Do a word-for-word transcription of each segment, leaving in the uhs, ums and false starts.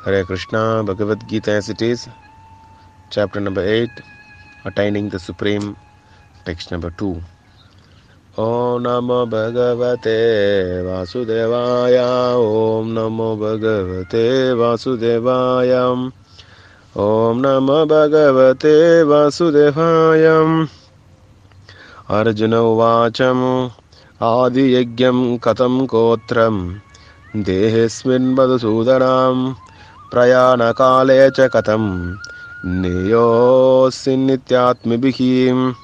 Hare Krishna, Bhagavad Gita as it is, chapter number eight, Attaining the Supreme, text number two. Om Namo Bhagavate Vasudevaya, Om Namo Bhagavate Vasudevaya, Om Namo Bhagavate Vasudevaya. Arjuna Uvacham Adi Yagyam Katam Kotram Dehesmin Madhusudanam Prayana Kale Cha Katam Neyosin Nityatmibhim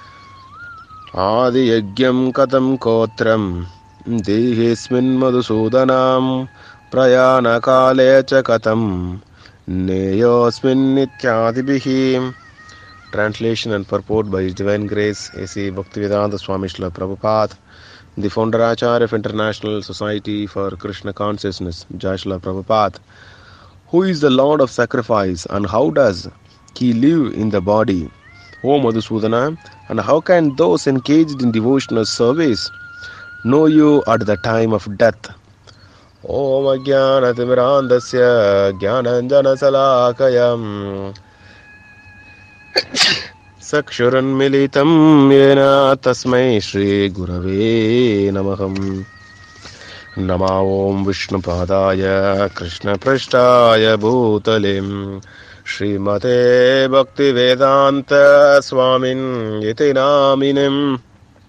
Adi Yagyam Katam Kotram Dehesmin Madhusudanam Prayana Kale Cha Katam Neyosmin Nityatmibhim. Translation and purport by His Divine Grace A C Bhaktivedanta Swami Srila Prabhupada, the founder Acharya of International Society for Krishna Consciousness, Jai Srila Prabhupada. Who is the Lord of Sacrifice and how does he live in the body? O Madhusudana, and how can those engaged in devotional service know you at the time of death? Om Ajnana Timirandasya Jnananjana Salakayam Sakshurunmilitam yena tasmai Shri Gurave Namaham. Nama Om Vishnupadaya Krishna Prashtaya Bhutalim Srimate Bhaktivedanta Swamin Yati Naminim.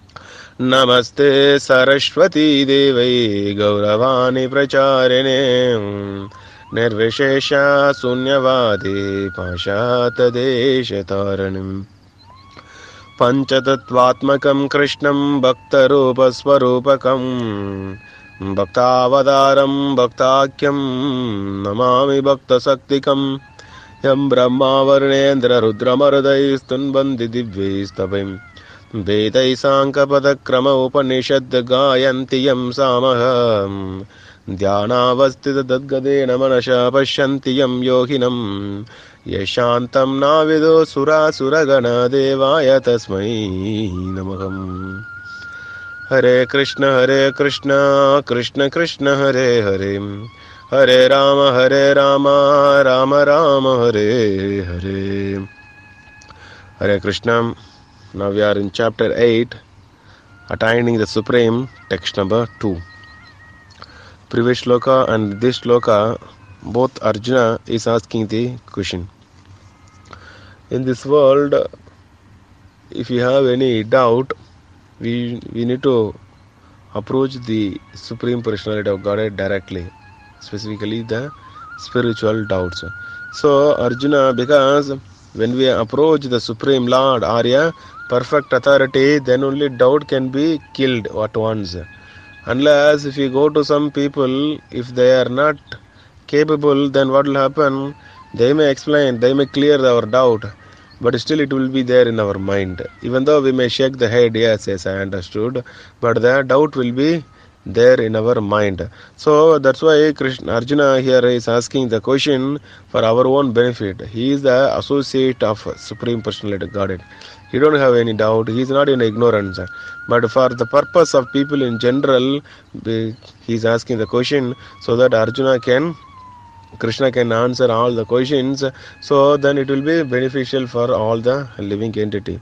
Namaste Saraswati Devai Gauravani Pracharine Nirvishesha Sunyavadi Pashata Deshataranam Panchatattvatmakam Krishnam Bhaktarupa Swarupakam Bhaktavadaram Bhaktakyam Namami Bhakta Saktikam Yam Brahma Varnendra Rudramaradai Stunbandi Divvistapim Vedai Sankapada Upanishad Gayanti Yam Samaham Dhyanavastita Dadgadena Manasha Pashyanti Yam Yoginam Yashantam Navido Sura Suragana Devaya Tasmai Namaham. Hare Krishna Hare Krishna Krishna Krishna Hare Hare Hare Rama Hare Rama Rama Rama Hare Hare. Hare Krishna. Now we are in chapter eight, Attaining the Supreme, text number two. Previous shloka and this shloka, both Arjuna is asking the question. In this world, if you have any doubt, we, we need to approach the Supreme Personality of Godhead directly, specifically the spiritual doubts. So Arjuna, because when we approach the Supreme Lord or a perfect authority, then only doubt can be killed at once. Unless if you go to some people, if they are not capable, then what will happen? They may explain, they may clear our doubt, but still it will be there in our mind. Even though we may shake the head, yes, yes, I understood, but the doubt will be there in our mind. So that's why Krishna, Arjuna here is asking the question for our own benefit. He is the associate of Supreme Personality of Godhead. He don't have any doubt. He is not in ignorance. But for the purpose of people in general, he is asking the question so that Arjuna can, Krishna can answer all the questions. So then it will be beneficial for all the living entity.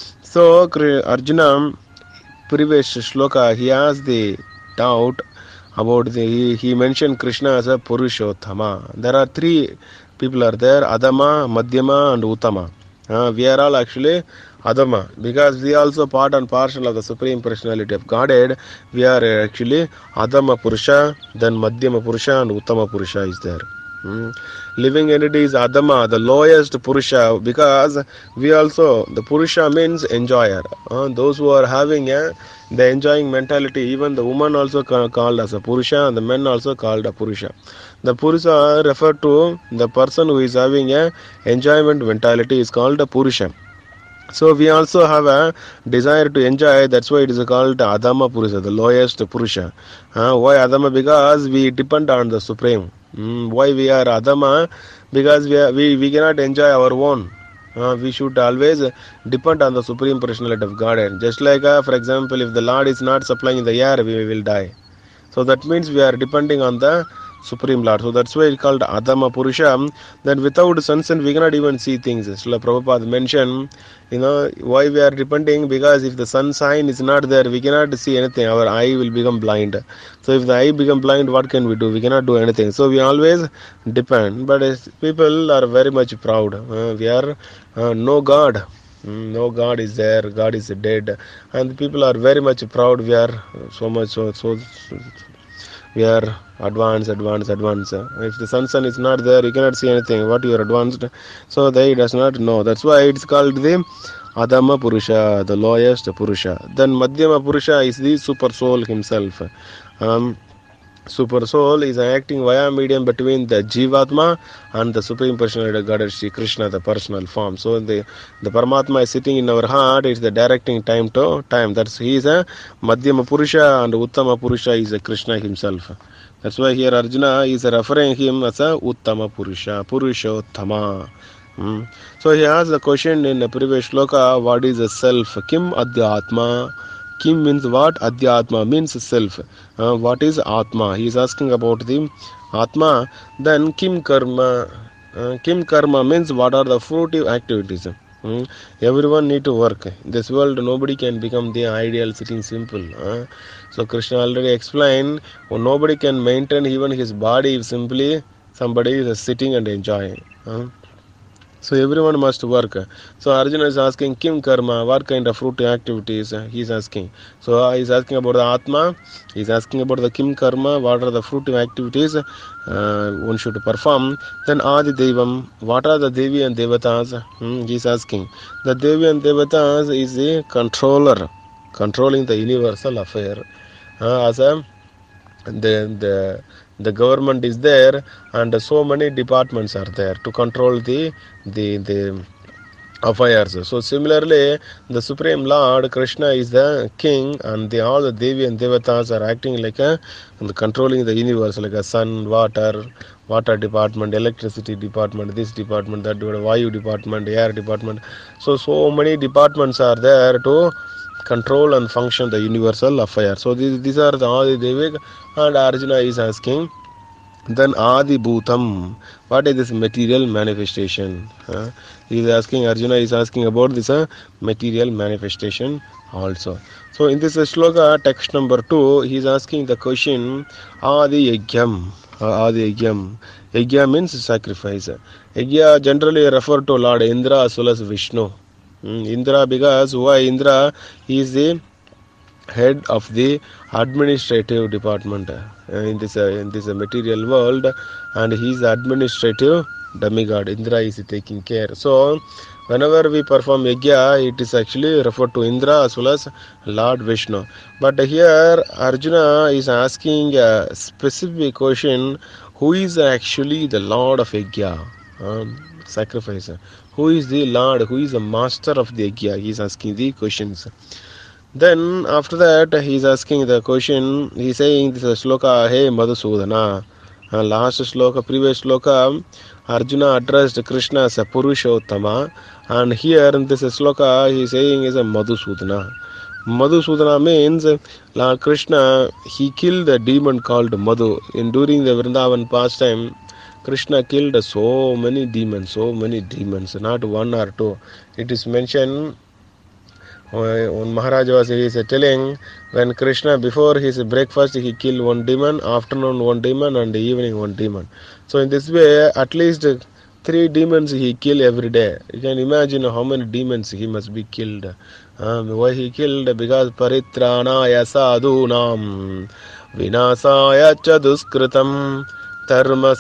So Arjuna, previous shloka, he has the doubt about the, he, he mentioned Krishna as a Purushottama. There are three people are there, Adama, Madhyama and Uttama. Uh, we are all actually Adama because we are also part and parcel of the Supreme Personality of Godhead. We are actually Adama Purusha, then Madhyama Purusha and Uttama Purusha is there. Hmm. Living entity is Adama, the lowest Purusha, because we also, the Purusha means enjoyer. Uh, those who are having a, the enjoying mentality, even the woman also called as a Purusha and the men also called a Purusha. The Purusha refer to the person who is having a enjoyment mentality is called a Purusha. So we also have a desire to enjoy, that's why it is called Adama Purusha, the lowest Purusha. Uh, why Adama? Because we depend on the Supreme. Mm, why we are Adama? Because we, are, we, we cannot enjoy our own. Uh, we should always depend on the Supreme Personality of Godhead. Just like, uh, for example, if the Lord is not supplying the air, we will die. So that means we are depending on the Supreme Lord. So that's why it's called Adama Purusha. Then without sunset we cannot even see things. Srila Prabhupada mentioned, you know, why we are depending, because if the sun sign is not there, we cannot see anything. Our eye will become blind. So if the eye become blind, what can we do? We cannot do anything. So we always depend. But as people are very much proud. Uh, we are uh, no God. Mm, No God is there. God is dead, and people are very much proud. We are so much so so. so we are advanced, advanced, advanced. If the sun sun is not there, you cannot see anything. What you are advanced, so they does not know. That's why it's called the Adama Purusha, the lowest Purusha. Then Madhyama Purusha is the super soul himself. Um, Super soul is acting via medium between the Jivatma and the Supreme Personality of Godhead Shri Krishna, the personal form. So the, the Paramatma is sitting in our heart, it's the directing time to time. That's he is a Madhyama Purusha, and Uttama Purusha is a Krishna himself. That's why here Arjuna is referring him as a Uttama Purusha, Purushottama. Hmm. So he asked the question in the previous shloka, what is the self? Kim Adhyatma? Kim means what? Adhyatma means self. Uh, what is Atma? He is asking about the Atma. Then Kim Karma. Uh, Kim Karma means what are the fruitive activities. Hmm. Everyone need to work. In this world, nobody can become the ideal sitting simple. Uh. So Krishna already explained, oh, nobody can maintain even his body if simply somebody is sitting and enjoying. Uh. So everyone must work. So Arjuna is asking Kim Karma, what kind of fruit activities he is asking. So uh, he is asking about the Atma, he is asking about the Kim Karma, what are the fruitive activities uh, one should perform. Then Adi Devam, what are the Devi and Devatas? Hmm, he is asking. The Devi and Devatas is a controller, controlling the universal affair. Uh, as a the the the government is there, and so many departments are there to control the the the affairs. So similarly, the Supreme Lord Krishna is the king, and the, all the Devi and Devatas are acting like a and controlling the universe, like a sun, water, water department, electricity department, this department, that department, Vayu department, air department. So so many departments are there to control and function the universal affair. So these, these are the Adi Devik, and Arjuna is asking. Then Adi Bhutam, what is this material manifestation? Uh, he is asking, Arjuna is asking about this uh, material manifestation also. So in this uh, shloka, text number two, he is asking the question, Adi Yajnam. Uh, Adi Yajnam. Yajna means sacrifice. Yajna generally refer to Lord Indra as well as Vishnu. Hmm, Indra, because why Indra? He is the head of the administrative department uh, in this uh, in this uh, material world, and he is administrative demigod. Indra is taking care. So whenever we perform yajna, it is actually referred to Indra as well as Lord Vishnu. But here Arjuna is asking a specific question: who is actually the Lord of yajna? Um, sacrifice. Who is the Lord? Who is the master of the yajna? He is asking the questions. Then after that he is asking the question, he is saying this is shloka, hey Madhusudana. Uh, last shloka, previous shloka, Arjuna addressed Krishna as a Purushottama, and here in this shloka he is saying is a Madhusudana. Madhusudana means Lord Krishna, he killed a demon called Madhu. In during the Vrindavan pastime, Krishna killed so many demons, so many demons, not one or two. It is mentioned when Maharaj was he is telling, when Krishna before his breakfast he killed one demon, afternoon one demon, and evening one demon. So in this way, at least three demons he kill every day. You can imagine how many demons he must be killed. Um, why he killed? Because paritranaya sadhunam vinasaya cha duskritam dharma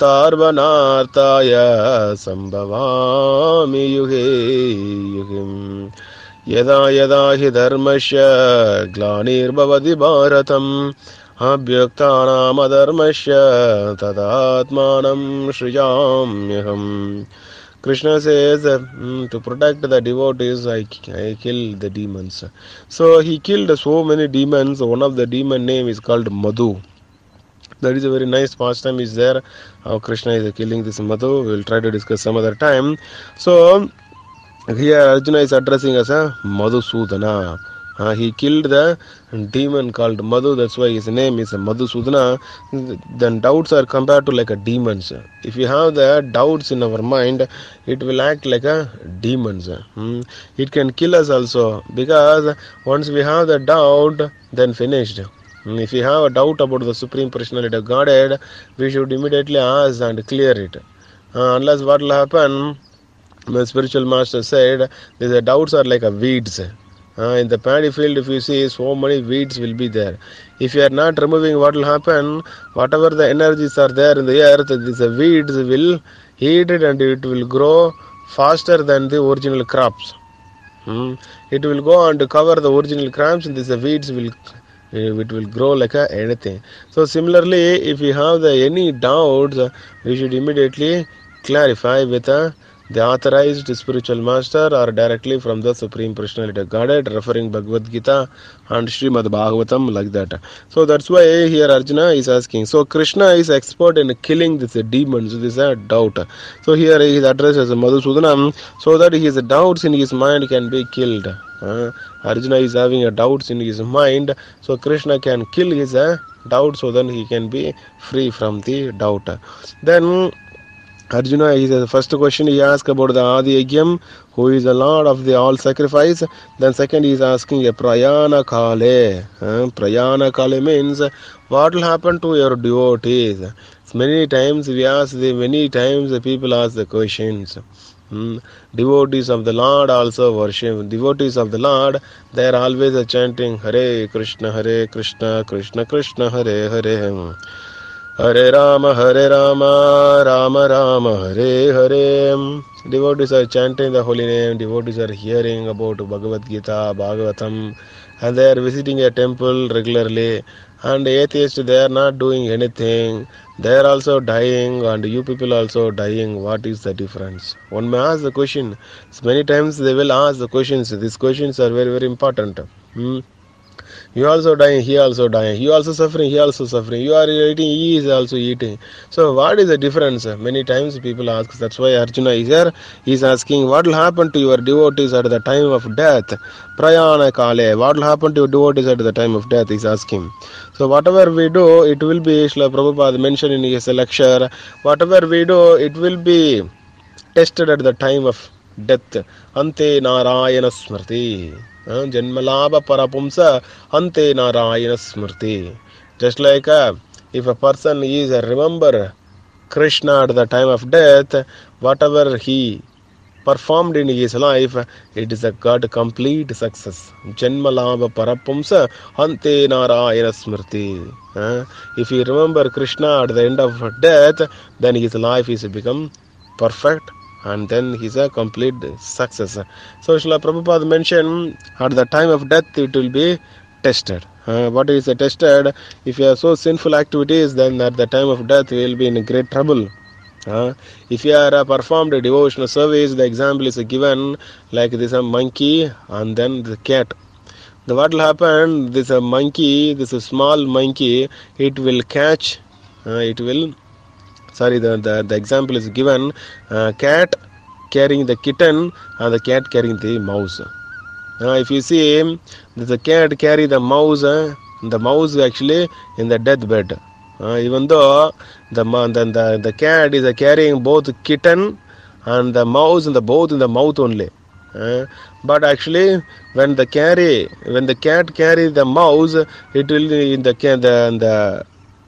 samstarvanartaya sambhavami yuhe yuhim. Yada yada hi dharmasya glanirvavadi bharatam abhyaktanam adharmasya tadatmanam shriyamyaham. Krishna says, mm, to protect the devotees, I, I kill the demons. So he killed so many demons. One of the demon name is called Madhu. That is a very nice pastime is there. How Krishna is killing this Madhu. We will try to discuss some other time. So here Arjuna is addressing as a Madhusudana. Uh, he killed the demon called Madhu. That's why his name is Madhusudana. Then doubts are compared to like a demons. If you have the doubts in our mind, it will act like a demons. Hmm. It can kill us also, because once we have the doubt, then finished. Hmm. If we have a doubt about the Supreme Personality of Godhead, we should immediately ask and clear it. Uh, unless what will happen, my spiritual master said, these doubts are like a weeds. Uh, in the paddy field, if you see, so many weeds will be there. If you are not removing, what will happen? Whatever the energies are there in the earth, these weeds will eat it and it will grow faster than the original crops. Hmm. It will go and cover the original crops, and these weeds will it will grow like a anything. So similarly, if you have the any doubts, we should immediately clarify with a the authorized spiritual master or directly from the Supreme Personality of Godhead, referring Bhagavad Gita and Srimad Bhagavatam, like that. So that's why here Arjuna is asking. So Krishna is expert in killing these demons. This is a doubt. So here he is addressed as Madhusudana, so that his doubts in his mind can be killed. Uh, Arjuna is having a doubts in his mind, so Krishna can kill his uh, doubt, so then he can be free from the doubt. Then Arjuna, is the first question he asked about the Adi Yajnam, who is the Lord of the all sacrifice. Then second he is asking a Prayana Kale. Uh, Prayana Kale means what will happen to your devotees. Many times we ask the many times the people ask the questions. Hmm. Devotees of the Lord also worship. Devotees of the Lord, they are always chanting Hare Krishna, Hare Krishna, Krishna Krishna, Hare Hare. Hare Rama, Hare Rama, Rama Rama, Hare Hare. Devotees are chanting the holy name. Devotees are hearing about Bhagavad Gita, Bhagavatam, and they are visiting a temple regularly. And atheists, they are not doing anything. They are also dying, and you people also dying. What is the difference? One may ask the question. Many times they will ask the questions. These questions are very, very important. Hmm? You also dying, he also dying. You also suffering, he also suffering. You are eating, he is also eating. So what is the difference? Many times people ask. That's why Arjuna is here. He is asking, what will happen to your devotees at the time of death? Prayana Kale. What will happen to your devotees at the time of death? He is asking. So whatever we do, it will be, Srila Prabhupada mentioned in his lecture, whatever we do, it will be tested at the time of death. Ante Narayana Smriti. Janmalabha Parapumsa Ante Narayana Smriti. Just like uh, if a person is uh, remember Krishna at the time of death, whatever he performed in his life, it is a God complete success. Janmalabha Parapumsa Ante Narayana Smriti. Uh, if you remember Krishna at the end of death, then his life is become perfect, and then he's a complete success. So Srila Prabhupada mentioned at the time of death it will be tested. Uh, what is tested? If you have so sinful activities, then at the time of death you will be in great trouble. Uh, if you are uh, performed a devotional service, the example is given like this a monkey and then the cat. The what will happen? This a monkey, this a small monkey, it will catch, uh, it will sorry the, the, the example is given, uh, cat carrying the kitten and the cat carrying the mouse. Uh, if you see the cat carry the mouse, uh, the mouse actually in the deathbed. Uh, even though the, the, the, the cat is uh, carrying both kitten and the mouse in the both in the mouth only. Uh, but actually when the carry when the cat carry the mouse, it will in the the the,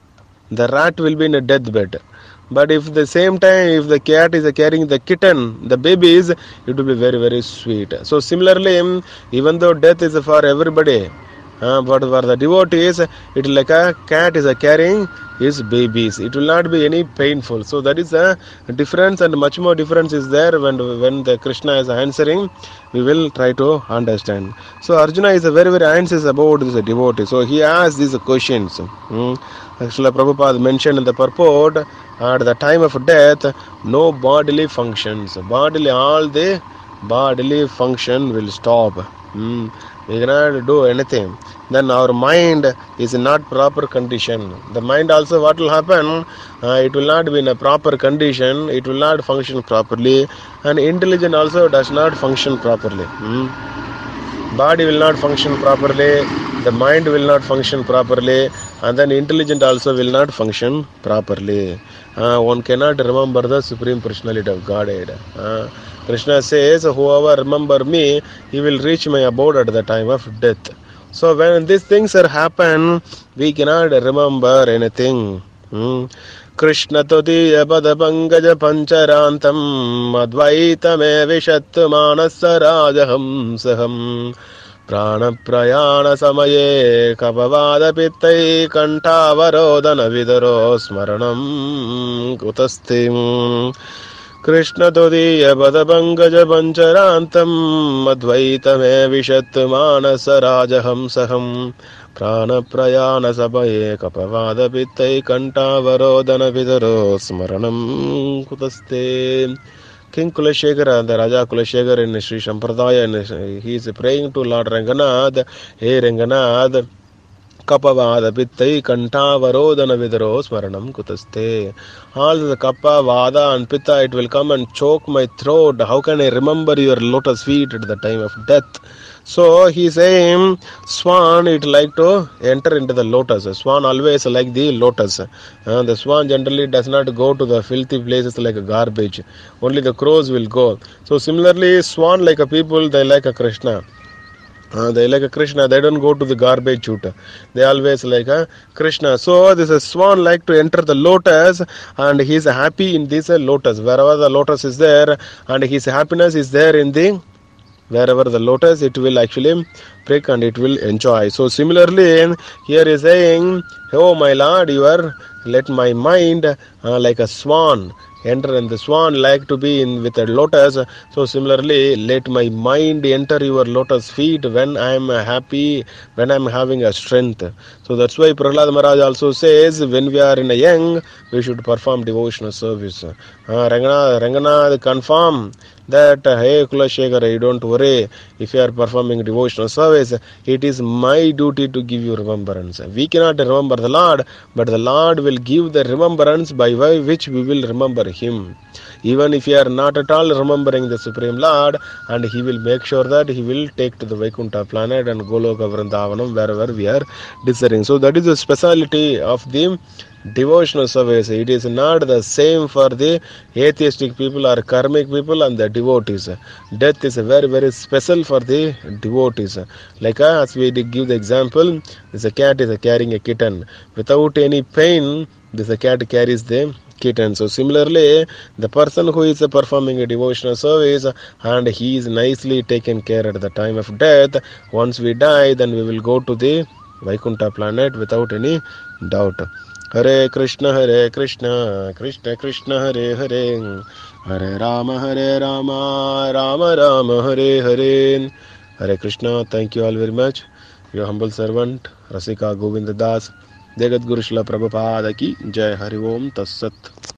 the rat will be in a deathbed. But if the same time, if the cat is carrying the kitten, the babies, it will be very, very sweet. So similarly, even though death is for everybody, uh, but for the devotees, it is like a cat is carrying his babies. It will not be any painful. So that is a difference, and much more difference is there when when the Krishna is answering. We will try to understand. So Arjuna is a very, very anxious about this devotee. So he asks these questions. Hmm. Srila Prabhupada mentioned in the purport, at the time of death, no bodily functions. Bodily, all the bodily function will stop. Hmm. We cannot do anything. Then our mind is in not proper condition. The mind also, what will happen? Uh, it will not be in a proper condition. It will not function properly. And intelligence also does not function properly. Hmm. body will not function properly, the mind will not function properly, and then intelligence also will not function properly. Uh, one cannot remember the Supreme Personality of Godhead. Uh, Krishna says, whoever remember me, he will reach my abode at the time of death. So when these things are happen, we cannot remember anything. Hmm. Krishna Todiya Pada Pankaja Pancharantam Advaitame Vishattu Manasa Rajaham Saham Prana Prayana Samaye Kapavada Pittai Kantavarodana Vidaro Smaranam Kutastim Krishna Todiya Pada Pankaja Pancharantam Advaitame Vishattu Manasa Rajaham Saham Prana Prayana Sabaye Kapavada Pittai Kantavarodana Vidaro Smaranam Kutaste. King Kulashekara, the Raja Kulashekara in Sri Sampradaya, and he is praying to Lord Ranganath, Hey Ranganath, Kapavada Pittai Kantavarodana Vidaro Smaranam Kutaste. All the Kappa, Vada and Pitta, it will come and choke my throat. How can I remember your lotus feet at the time of death? So he is saying, swan, it like to enter into the lotus. Swan always like the lotus. Uh, the swan generally does not go to the filthy places like a garbage. Only the crows will go. So similarly, swan like a people, they like a Krishna. Uh, they like a Krishna, they don't go to the garbage chute. They always like a Krishna. So this is swan like to enter the lotus, and he is happy in this lotus. Wherever the lotus is there, and his happiness is there in the wherever the lotus, it will actually prick and it will enjoy. So similarly, here is saying, oh my Lord, you are let my mind uh, like a swan enter, and the swan like to be in with a lotus. So similarly, let my mind enter your lotus feet when I am happy, when I am having a strength. So that's why Prahlad Maharaj also says, when we are in a young, we should perform devotional service. Uh, Ranganath, Ranganath confirm that, uh, hey Kulashekara, you don't worry if you are performing devotional service, it is my duty to give you remembrance. We cannot remember the Lord, but the Lord will give the remembrance by which we will remember Him. Even if you are not at all remembering the Supreme Lord, and He will make sure that He will take to the Vaikuntha planet and Goloka Vrindavanam wherever we are desiring. So that is the speciality of the devotional service. It is not the same for the atheistic people or karmic people and the devotees. Death is very very special for the devotees. Like uh, as we give the example, this a cat is carrying a kitten. Without any pain, this a cat carries the kitten. So similarly, the person who is performing a devotional service and he is nicely taken care at the time of death, once we die, then we will go to the Vaikuntha planet without any doubt. Hare Krishna, Hare Krishna, Krishna Krishna, Hare Hare, Hare Rama, Hare Rama, Rama Rama, Hare Hare. Hare Krishna. Thank you all very much. Your humble servant, Rasika Govinda Das. Jagat Guru Srila Prabhupada ki Jai. Hari Om Tat Sat.